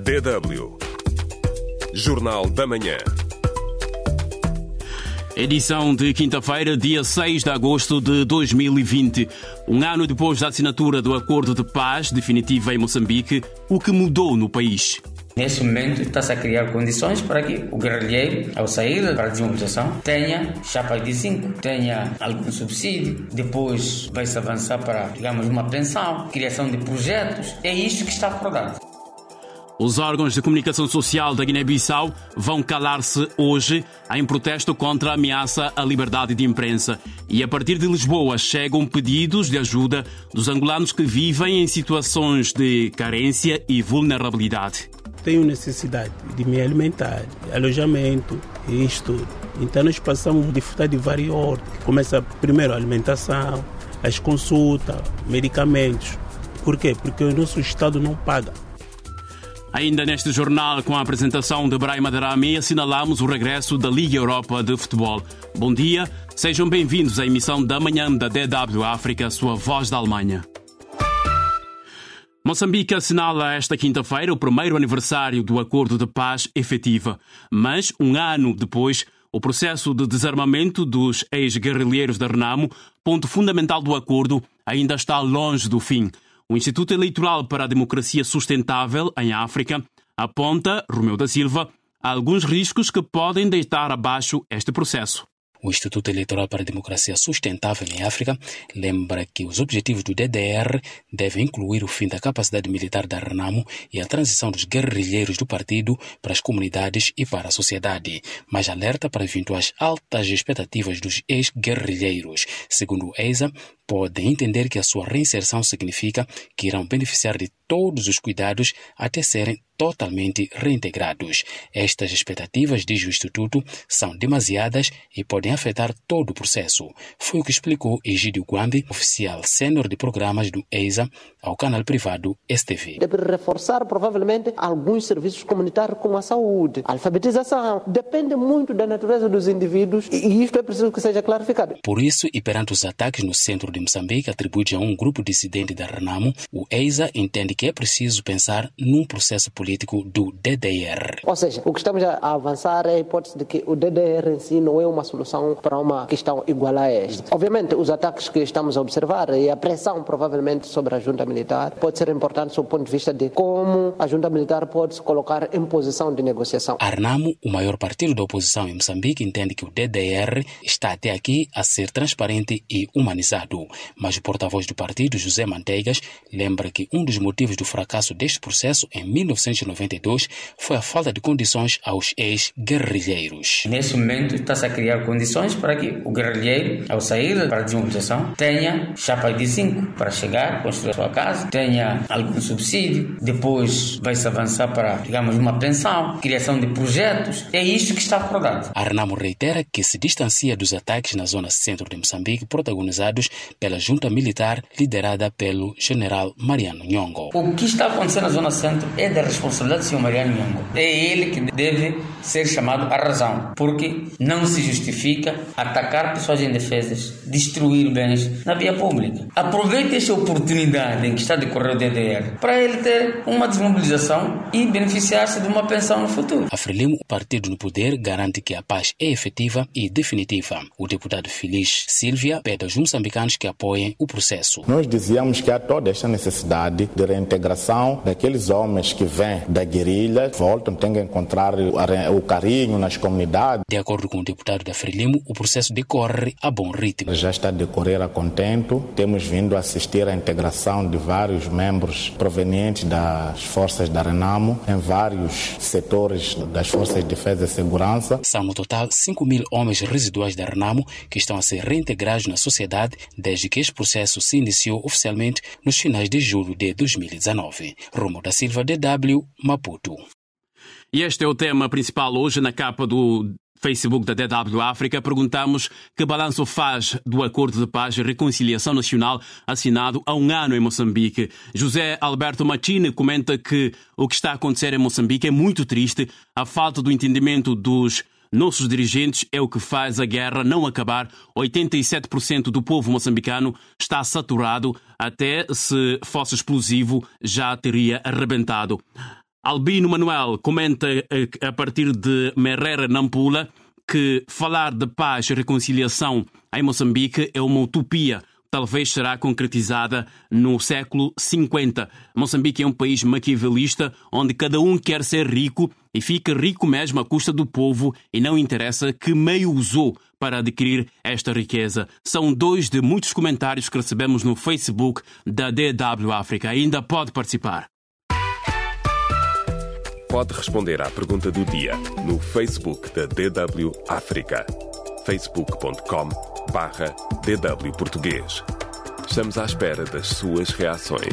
DW Jornal da Manhã. Edição de quinta-feira, dia 6 de agosto de 2020. Um ano depois da assinatura do Acordo de Paz definitiva em Moçambique, o que mudou no país? Neste momento está-se a criar condições para que o guerrilheiro, ao sair para a desmobilização, tenha chapa de 5, tenha algum subsídio, depois vai-se avançar para, digamos, uma pensão, criação de projetos. É isto que está acordado. Os órgãos de comunicação social da Guiné-Bissau vão calar-se hoje em protesto contra a ameaça à liberdade de imprensa. E a partir de Lisboa chegam pedidos de ajuda dos angolanos que vivem em situações de carência e vulnerabilidade. Tenho necessidade de me alimentar, alojamento, isto. Então nós passamos a dificuldade de várias ordens. Começa primeiro a alimentação, as consultas, medicamentos. Por quê? Porque o nosso Estado não paga. Ainda neste jornal, com a apresentação de Brahima Darami, assinalamos o regresso da Liga Europa de Futebol. Bom dia, sejam bem-vindos à emissão da manhã da DW África, sua voz da Alemanha. Moçambique assinala esta quinta-feira o primeiro aniversário do Acordo de Paz efetiva. Mas, um ano depois, o processo de desarmamento dos ex-guerrilheiros da Renamo, ponto fundamental do acordo, ainda está longe do fim. O Instituto Eleitoral para a Democracia Sustentável em África aponta, Romeu da Silva, alguns riscos que podem deitar abaixo este processo. O Instituto Eleitoral para a Democracia Sustentável em África lembra que os objetivos do DDR devem incluir o fim da capacidade militar da Renamo e a transição dos guerrilheiros do partido para as comunidades e para a sociedade, mas alerta para eventuais altas expectativas dos ex-guerrilheiros. Segundo o EISA, podem entender que a sua reinserção significa que irão beneficiar de todos os cuidados até serem totalmente reintegrados. Estas expectativas, diz o Instituto, são demasiadas e podem afetar todo o processo. Foi o que explicou Egídio Guambi, oficial sênior de programas do EISA, ao canal privado STV. Deve reforçar provavelmente alguns serviços comunitários como a saúde, a alfabetização. Depende muito da natureza dos indivíduos e isto é preciso que seja clarificado. Por isso, e perante os ataques no centro de Moçambique atribuídos a um grupo dissidente da Renamo, o EISA entende que é preciso pensar num processo político do DDR. Ou seja, o que estamos a avançar é a hipótese de que o DDR em si não é uma solução para uma questão igual a esta. Obviamente, os ataques que estamos a observar e a pressão provavelmente sobre a junta militar pode ser importante do ponto de vista de como a junta militar pode se colocar em posição de negociação. A Renamo, o maior partido da oposição em Moçambique, entende que o DDR está até aqui a ser transparente e humanizado. Mas o porta-voz do partido, José Manteigas, lembra que um dos motivos do fracasso deste processo em 1992 foi a falta de condições aos ex-guerrilheiros. Neste momento está-se a criar condições para que o guerrilheiro, ao sair para a desmobilização, tenha chapa de 5 para chegar, construir a sua casa, tenha algum subsídio, depois vai-se avançar para, digamos, uma pensão, criação de projetos. É isto que está acordado. A Renamo reitera que se distancia dos ataques na zona centro de Moçambique protagonizados pela junta militar liderada pelo general Mariano Nhongo. O que está acontecendo na zona centro é da responsabilidade do Sr. Mariano Nhongo. É ele que deve ser chamado à razão, porque não se justifica atacar pessoas indefesas, destruir bens na via pública. Aproveite esta oportunidade em que está a decorrer o DDR para ele ter uma desmobilização e beneficiar-se de uma pensão no futuro. A Frelimo, o partido no poder, garante que a paz é efetiva e definitiva. O deputado Feliz Silvia pede aos moçambicanos que apoiem o processo. Nós dizíamos que há toda esta necessidade de reintegração daqueles homens que vêm da guerrilha, voltam, têm que encontrar o carinho nas comunidades. De acordo com o deputado da Frelimo, o processo decorre a bom ritmo. Já está a decorrer a contento. Temos vindo a assistir à integração de vários membros provenientes das forças da Renamo em vários setores das forças de defesa e segurança. São no total 5.000 homens residuais da Renamo que estão a ser reintegrados na sociedade desde que este processo se iniciou oficialmente nos finais de julho de 2019. Romeu da Silva, DW, Maputo. E este é o tema principal hoje na capa do Facebook da DW África. Perguntamos que balanço faz do Acordo de Paz e Reconciliação Nacional assinado há um ano em Moçambique. José Alberto Machine comenta que o que está a acontecer em Moçambique é muito triste. A falta do entendimento dos nossos dirigentes é o que faz a guerra não acabar. 87% do povo moçambicano está saturado. Até se fosse explosivo já teria arrebentado. Albino Manuel comenta a partir de Merera Nampula que falar de paz e reconciliação em Moçambique é uma utopia. Talvez será concretizada no século 50. Moçambique é um país maquiavelista onde cada um quer ser rico e fica rico mesmo à custa do povo e não interessa que meio usou para adquirir esta riqueza. São 2 de muitos comentários que recebemos no Facebook da DW África. Ainda pode participar. Pode responder à pergunta do dia no Facebook da DW África. facebook.com/DW Português. Estamos à espera das suas reações.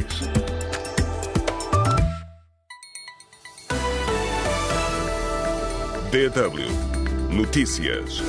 DW Notícias.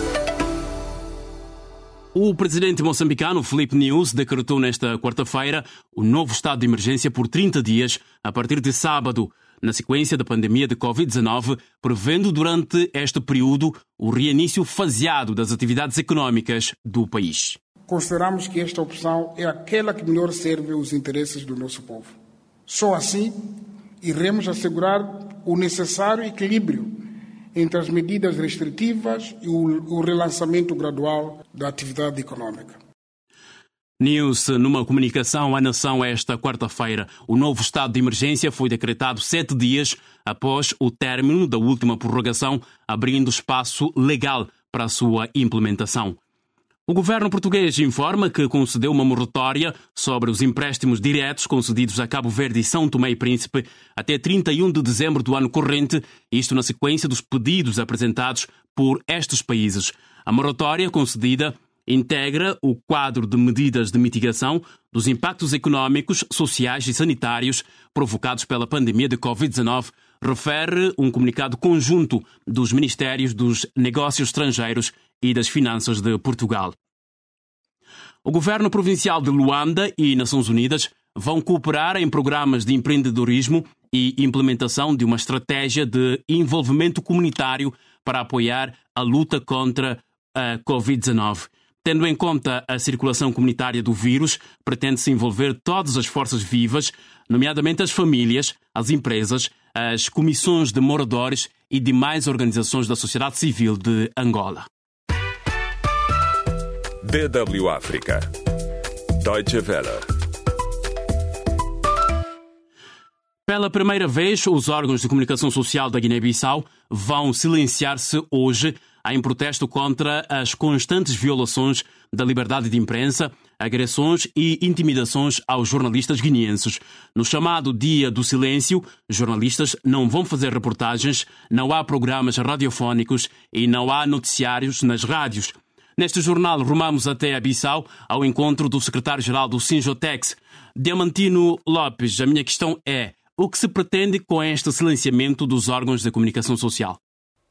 O presidente moçambicano Filipe Nyusi decretou nesta quarta-feira o novo estado de emergência por 30 dias a partir de sábado, na sequência da pandemia de Covid-19, prevendo durante este período o reinício faseado das atividades económicas do país. Consideramos que esta opção é aquela que melhor serve os interesses do nosso povo. Só assim iremos assegurar o necessário equilíbrio entre as medidas restritivas e o relançamento gradual da atividade econômica. Nyusi, numa comunicação à nação esta quarta-feira, o novo estado de emergência foi decretado 7 dias após o término da última prorrogação, abrindo espaço legal para a sua implementação. O governo português informa que concedeu uma moratória sobre os empréstimos diretos concedidos a Cabo Verde e São Tomé e Príncipe até 31 de dezembro do ano corrente, isto na sequência dos pedidos apresentados por estes países. A moratória concedida integra o quadro de medidas de mitigação dos impactos económicos, sociais e sanitários provocados pela pandemia de Covid-19, refere um comunicado conjunto dos Ministérios dos Negócios Estrangeiros e das Finanças de Portugal. O governo provincial de Luanda e Nações Unidas vão cooperar em programas de empreendedorismo e implementação de uma estratégia de envolvimento comunitário para apoiar a luta contra a Covid-19. Tendo em conta a circulação comunitária do vírus, pretende-se envolver todas as forças vivas, nomeadamente as famílias, as empresas, as comissões de moradores e demais organizações da sociedade civil de Angola. DW África. Deutsche Welle. Pela primeira vez, os órgãos de comunicação social da Guiné-Bissau vão silenciar-se hoje em protesto contra as constantes violações da liberdade de imprensa, agressões e intimidações aos jornalistas guineenses. No chamado Dia do Silêncio, jornalistas não vão fazer reportagens, não há programas radiofónicos e não há noticiários nas rádios. Neste jornal, rumamos até a Bissau, ao encontro do secretário-geral do Sinjotex, Diamantino Lopes. A minha questão é: o que se pretende com este silenciamento dos órgãos de comunicação social?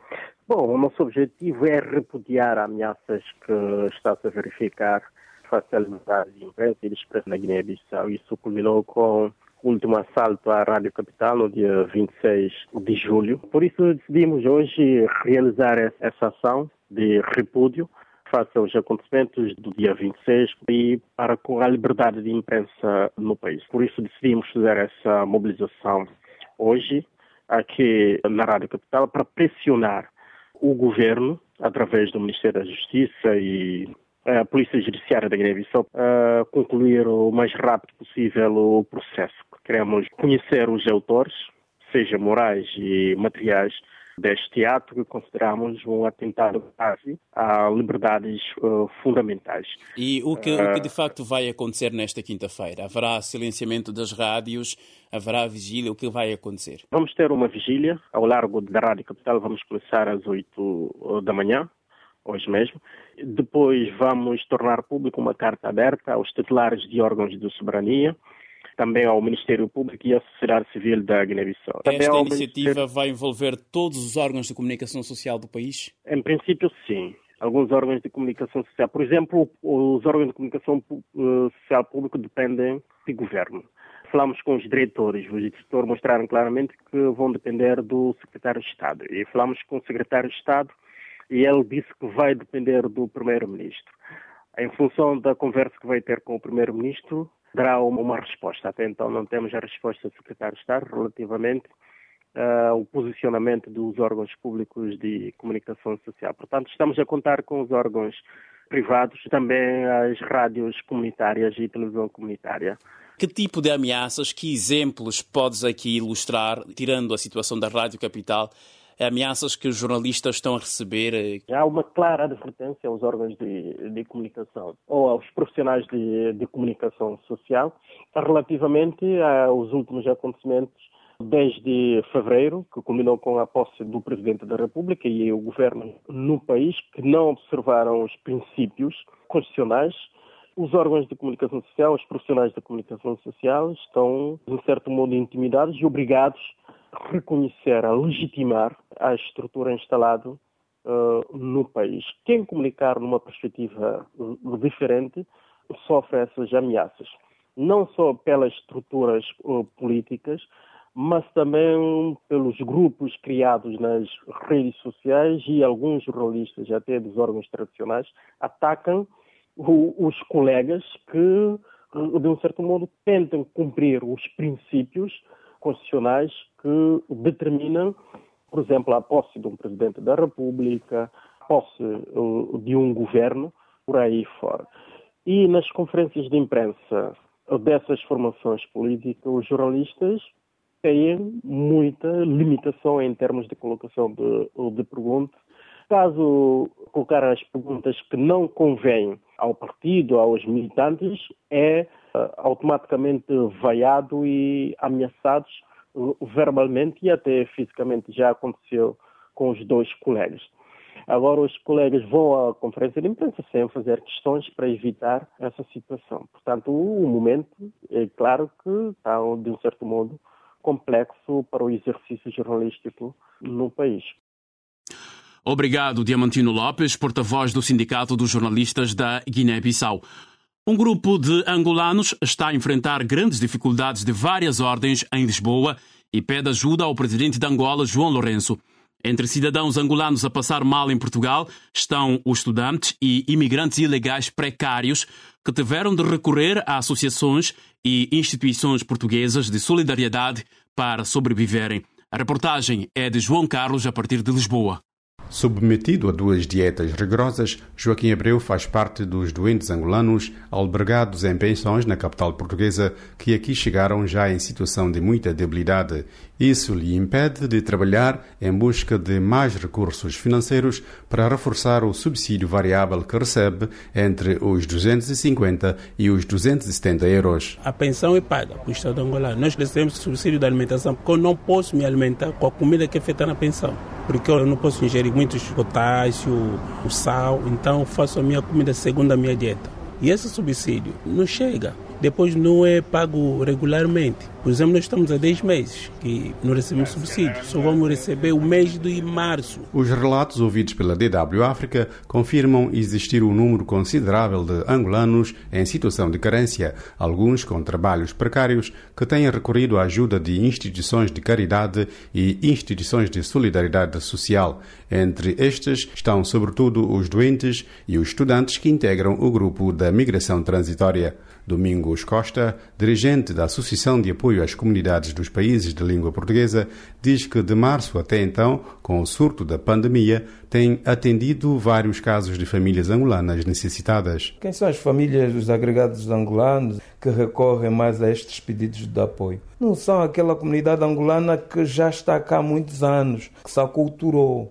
Bom, o nosso objetivo é repudiar ameaças que está-se a verificar face à liberdade de imprensa e de expressão na Guiné-Bissau. Isso culminou com o último assalto à Rádio Capital no dia 26 de julho. Por isso decidimos hoje realizar essa ação de repúdio face aos acontecimentos do dia 26 e para com a liberdade de imprensa no país. Por isso decidimos fazer essa mobilização hoje aqui na Rádio Capital para pressionar o governo, através do Ministério da Justiça e a Polícia Judiciária da Guiné-Bissau, a concluir o mais rápido possível o processo. Queremos conhecer os autores, seja morais e materiais, deste ato que consideramos um atentado quase a liberdades fundamentais. E o que de facto vai acontecer nesta quinta-feira? Haverá silenciamento das rádios? Haverá vigília? O que vai acontecer? Vamos ter uma vigília ao largo da Rádio Capital. Vamos começar às 8 da manhã, hoje mesmo. Depois vamos tornar público uma carta aberta aos titulares de órgãos de soberania, também ao Ministério Público e à sociedade civil da Guiné-Bissau. Esta iniciativa vai envolver todos os órgãos de comunicação social do país? Em princípio, sim. Alguns órgãos de comunicação social. Por exemplo, os órgãos de comunicação social público dependem do governo. Falamos com os diretores. Os diretores mostraram claramente que vão depender do secretário de Estado. E falamos com o secretário de Estado e ele disse que vai depender do primeiro-ministro. Em função da conversa que vai ter com o primeiro-ministro, dará uma resposta. Até então não temos a resposta do secretário de Estado relativamente o posicionamento dos órgãos públicos de comunicação social. Portanto, estamos a contar com os órgãos privados, também as rádios comunitárias e televisão comunitária. Que tipo de ameaças, que exemplos podes aqui ilustrar, tirando a situação da Rádio Capital, ameaças que os jornalistas estão a receber? Há uma clara advertência aos órgãos de comunicação ou aos profissionais de comunicação social relativamente aos últimos acontecimentos desde fevereiro, que culminou com a posse do Presidente da República e o governo no país, que não observaram os princípios constitucionais. Os órgãos de comunicação social, os profissionais da comunicação social estão, de certo modo, intimidados e obrigados a reconhecer, a legitimar a estrutura instalada no país. Quem comunicar numa perspectiva diferente sofre essas ameaças, não só pelas estruturas políticas, mas também pelos grupos criados nas redes sociais e alguns jornalistas, até dos órgãos tradicionais, atacam os colegas que, de um certo modo, tentam cumprir os princípios constitucionais que determinam, por exemplo, a posse de um Presidente da República, a posse de um governo, por aí fora. E nas conferências de imprensa dessas formações políticas, os jornalistas têm muita limitação em termos de colocação de perguntas. Caso colocar as perguntas que não convêm ao partido, aos militantes, é automaticamente vaiado e ameaçados verbalmente e até fisicamente. Já aconteceu com os dois colegas. Agora os colegas vão à conferência de imprensa sem fazer questões para evitar essa situação. Portanto, o momento é claro que está, de um certo modo, complexo para o exercício jornalístico no país. Obrigado, Diamantino Lopes, porta-voz do Sindicato dos Jornalistas da Guiné-Bissau. Um grupo de angolanos está a enfrentar grandes dificuldades de várias ordens em Lisboa e pede ajuda ao presidente de Angola, João Lourenço. Entre cidadãos angolanos a passar mal em Portugal estão os estudantes e imigrantes ilegais precários que tiveram de recorrer a associações e instituições portuguesas de solidariedade para sobreviverem. A reportagem é de João Carlos, a partir de Lisboa. Submetido a 2 dietas rigorosas, Joaquim Abreu faz parte dos doentes angolanos albergados em pensões na capital portuguesa que aqui chegaram já em situação de muita debilidade. Isso lhe impede de trabalhar em busca de mais recursos financeiros para reforçar o subsídio variável que recebe entre os 250 e os 270 euros. A pensão é paga para o Estado angolano. Nós recebemos subsídio da alimentação porque eu não posso me alimentar com a comida que é feita na pensão. Porque eu não posso ingerir muitos potássio, o sal, então faço a minha comida segundo a minha dieta. E esse subsídio não chega. Depois não é pago regularmente. Por exemplo, nós estamos há 10 meses que não recebemos subsídio. Só vamos receber o mês de março. Os relatos ouvidos pela DW África confirmam existir um número considerável de angolanos em situação de carência, alguns com trabalhos precários, que têm recorrido à ajuda de instituições de caridade e instituições de solidariedade social. Entre estes estão sobretudo os doentes e os estudantes que integram o grupo da migração transitória. Domingos Costa, dirigente da Associação de Apoio às Comunidades dos Países de Língua Portuguesa, diz que de março até então, com o surto da pandemia, tem atendido vários casos de famílias angolanas necessitadas. Quem são as famílias, os agregados angolanos, que recorrem mais a estes pedidos de apoio? Não são aquela comunidade angolana que já está cá há muitos anos, que se aculturou.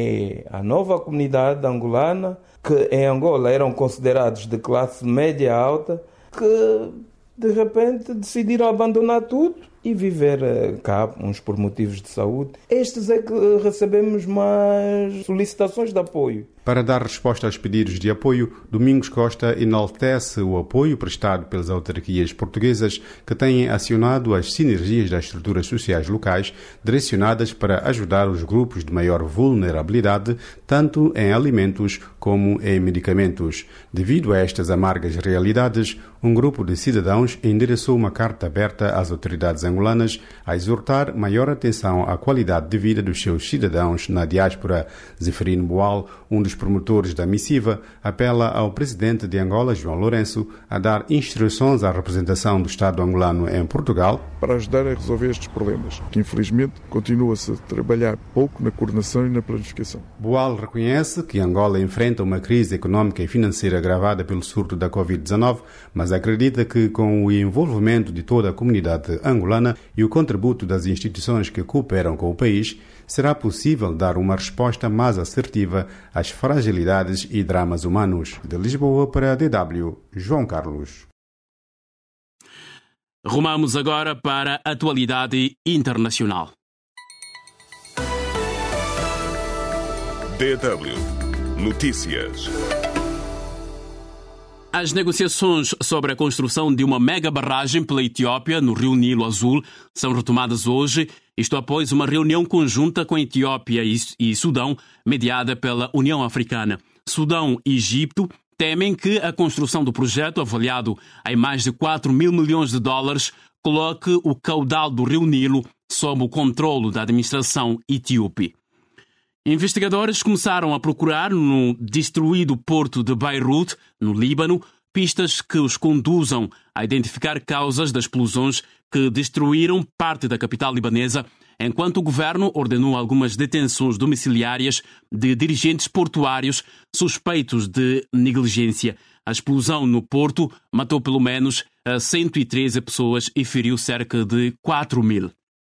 É a nova comunidade angolana, que em Angola eram considerados de classe média alta, que de repente decidiram abandonar tudo e viver cá, uns por motivos de saúde. Estes é que recebemos mais solicitações de apoio. Para dar resposta aos pedidos de apoio, Domingos Costa enaltece o apoio prestado pelas autarquias portuguesas que têm acionado as sinergias das estruturas sociais locais direcionadas para ajudar os grupos de maior vulnerabilidade, tanto em alimentos como em medicamentos. Devido a estas amargas realidades, um grupo de cidadãos endereçou uma carta aberta às autoridades angolanas a exortar maior atenção à qualidade de vida dos seus cidadãos na diáspora. Zeferino Boal, um dos promotores da missiva apela ao presidente de Angola, João Lourenço, a dar instruções à representação do Estado angolano em Portugal para ajudar a resolver estes problemas, que infelizmente continua-se a trabalhar pouco na coordenação e na planificação. Boal reconhece que Angola enfrenta uma crise económica e financeira agravada pelo surto da Covid-19, mas acredita que com o envolvimento de toda a comunidade angolana e o contributo das instituições que cooperam com o país, será possível dar uma resposta mais assertiva às fragilidades e dramas humanos. De Lisboa para a DW, João Carlos. Rumamos agora para a atualidade internacional. DW Notícias. As negociações sobre a construção de uma mega barragem pela Etiópia no rio Nilo Azul são retomadas hoje, isto após uma reunião conjunta com a Etiópia e Sudão, mediada pela União Africana. Sudão e Egito temem que a construção do projeto, avaliado em mais de 4 mil milhões de dólares, coloque o caudal do rio Nilo sob o controlo da administração etíope. Investigadores começaram a procurar no destruído porto de Beirute, no Líbano, pistas que os conduzam a identificar causas das explosões que destruíram parte da capital libanesa, enquanto o governo ordenou algumas detenções domiciliárias de dirigentes portuários suspeitos de negligência. A explosão no porto matou pelo menos 113 pessoas e feriu cerca de 4 mil.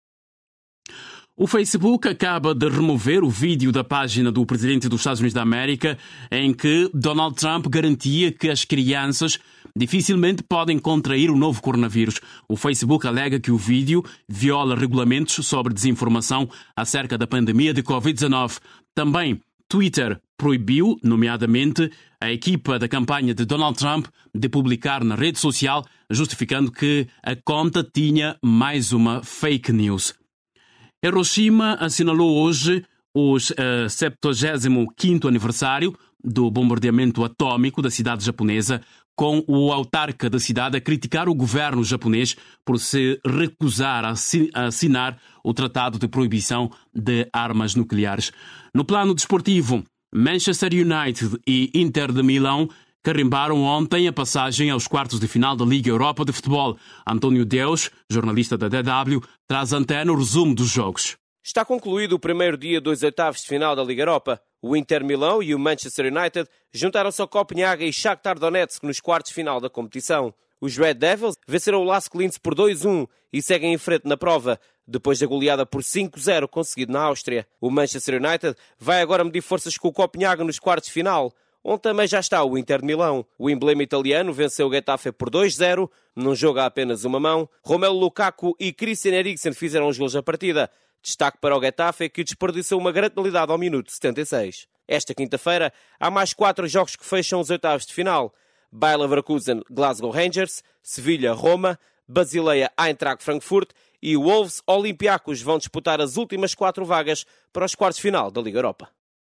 O Facebook acaba de remover o vídeo da página do presidente dos Estados Unidos da América em que Donald Trump garantia que as crianças dificilmente podem contrair o novo coronavírus. O Facebook alega que o vídeo viola regulamentos sobre desinformação acerca da pandemia de Covid-19. Também Twitter proibiu, nomeadamente, a equipa da campanha de Donald Trump de publicar na rede social, justificando que a conta tinha mais uma fake news. Hiroshima assinalou hoje o 75º aniversário do bombardeamento atômico da cidade japonesa, com o autarca da cidade a criticar o governo japonês por se recusar a assinar o Tratado de Proibição de Armas Nucleares. No plano desportivo, Manchester United e Inter de Milão carimbaram ontem a passagem aos quartos de final da Liga Europa de Futebol. António Deus, jornalista da DW, traz à antena o resumo dos jogos. Está concluído o primeiro dia dos oitavos de final da Liga Europa. O Inter Milão e o Manchester United juntaram-se ao Copenhague e Shakhtar Donetsk nos quartos de final da competição. Os Red Devils venceram o Lask Linz por 2-1 e seguem em frente na prova, depois da goleada por 5-0 conseguido na Áustria. O Manchester United vai agora medir forças com o Copenhague nos quartos de final, onde também já está o Inter de Milão. O emblema italiano venceu o Getafe por 2-0, num jogo a apenas uma mão. Romelu Lukaku e Christian Eriksen fizeram os gols da partida. Destaque para o Getafe, que desperdiçou uma grande penalidade ao minuto 76. Esta quinta-feira há mais 4 jogos que fecham os oitavos de final. Bayer Leverkusen, Glasgow Rangers, Sevilha, Roma, Basileia, Eintracht Frankfurt e Wolves Olympiacos vão disputar as últimas 4 vagas para os quartos de final da Liga Europa.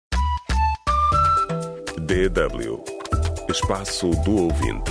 DW Espaço do Ouvinte.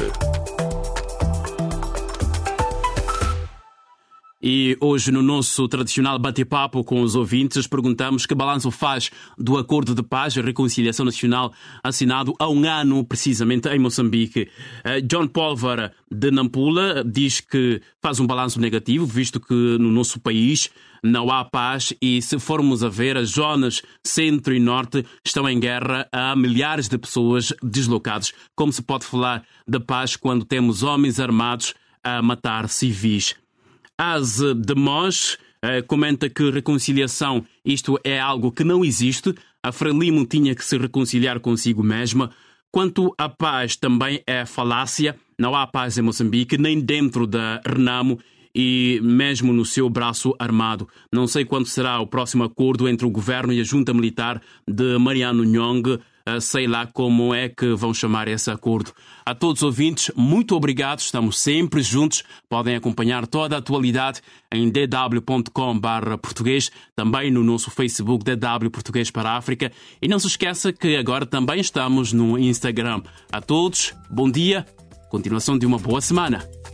E hoje, no nosso tradicional bate-papo com os ouvintes, perguntamos que balanço faz do Acordo de Paz e Reconciliação Nacional assinado há um ano, precisamente, em Moçambique. John Pólvora, de Nampula, diz que faz um balanço negativo, visto que no nosso país não há paz e, se formos a ver, as zonas centro e norte estão em guerra, há milhares de pessoas deslocadas. Como se pode falar de paz quando temos homens armados a matar civis? Az de Mos comenta que reconciliação, isto é algo que não existe. A Frelimo tinha que se reconciliar consigo mesma. Quanto à paz, também é falácia. Não há paz em Moçambique, nem dentro da Renamo e mesmo no seu braço armado. Não sei quando será o próximo acordo entre o governo e a junta militar de Mariano Nyong. Sei lá como é que vão chamar esse acordo. A todos os ouvintes, muito obrigado. Estamos sempre juntos. Podem acompanhar toda a atualidade em dw.com/português, também no nosso Facebook DW Português para a África. E não se esqueça que agora também estamos no Instagram. A todos, bom dia. Continuação de uma boa semana.